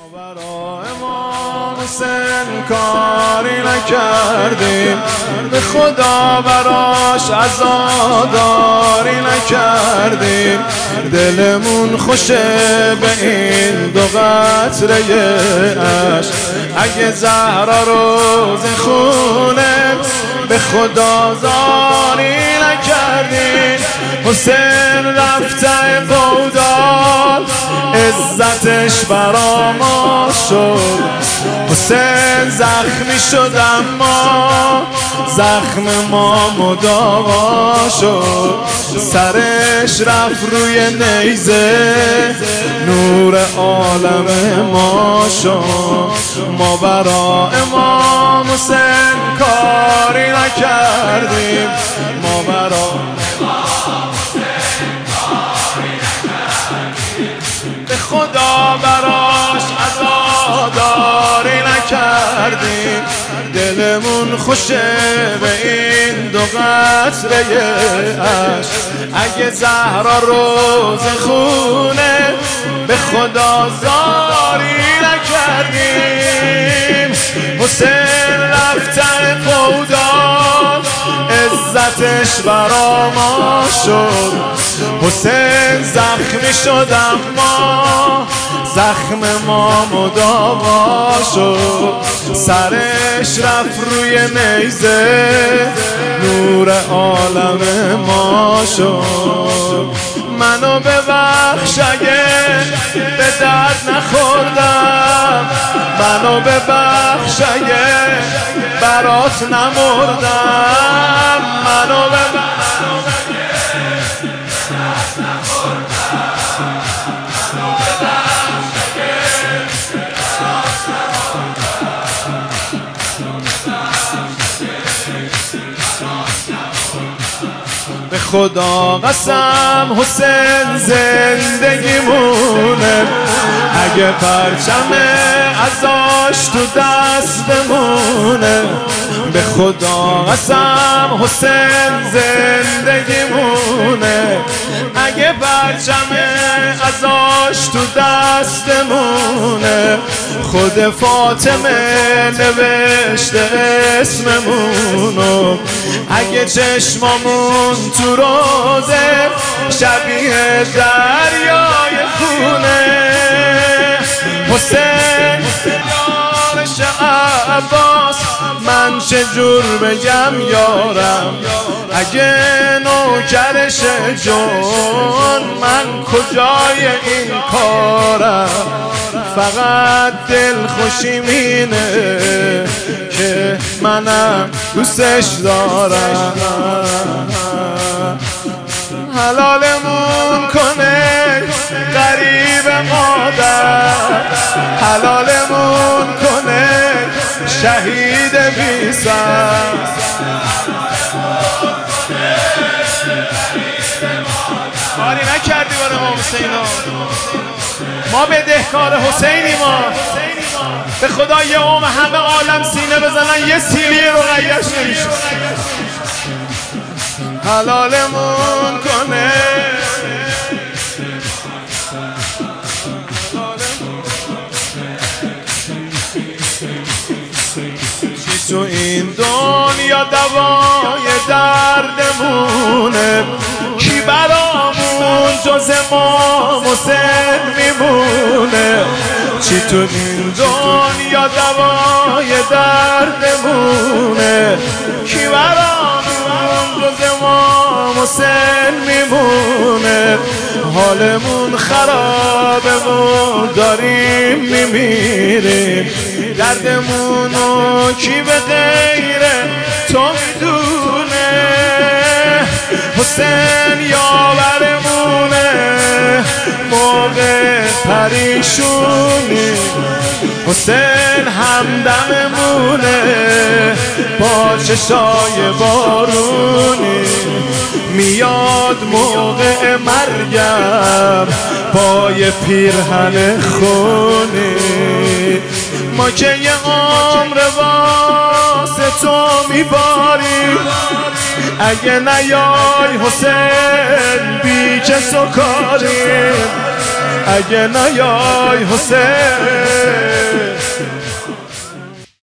برای امام حسین کاری نکردیم، به خدا براش عزاداری نکردیم. دلمون خوشه به این دو قطره عشق، اگه زهرا روز خونه به خدا زاری نکردیم. حسین رفته بودال عزتش برا ما شد، حسین زخمی شد اما زخم ما مداوا شد. سرش رفت روی نیزه نور عالم ما شد. ما برا امام حسین کاری نکردیم، ما برا به خدا براش عزاداری نکردیم. دلمون خوشه به این دو قطره عشق، اگه زهرا روز خونه به خدا زاری نکردیم. حسین رفته پودال عزتش برا ما شد، حسین زخمی شد اما زخم ما مداوا شد. سرش رفت روی نیزه نور عالم ما شد. منو ببخش اگه به درد نخوردم، منو ببخش اگه برات نمردم، منو ببخش به خدا قسم حسین زندگیمونه، اگه پرچم عزاش تو دستمونه. به خدا قسم حسین زندگیمونه، اگه پرچم عزاش تو دستمونه. خود فاطمه نوشته اسممونو، اگه چشمامون تو روزه شبیه دریای خونه. حسین یارش عباس، من چجور بگم یارم، اگه نوکرش جون من کجای این کارم. فقط دل خوشیم اینه که منم دوستش دارم. حلالمون کنه غریب مادر، حلالمون کنه شهید بی سر. کاری نکردی برای امام حسین، ما بدهکار حسینی. ما به خدا یه عمر همه عالم سینه بزنن یه سیلی رقیه‌اش نمیشه. حلالمون کنه چی تو این دنیا دوای دردمونه، کی برامون جز امام حسین میمونه. چی تو این دنیا دوای دردمونه، کی برامون جز امام حسین میمونه. حالمون خرابه و داریم میمیریم، دردمونو کی به غیر تو میدونه. حسین یاورمونه موقع پریشونی، حسین همدممونه با چشای بارونی. میاد موقع مرگم با یه پیرهن خونی. ما که یه عمر واسه تو میباریم، اگه نیای حسین بی کس و کاریم، اگه نیای حسین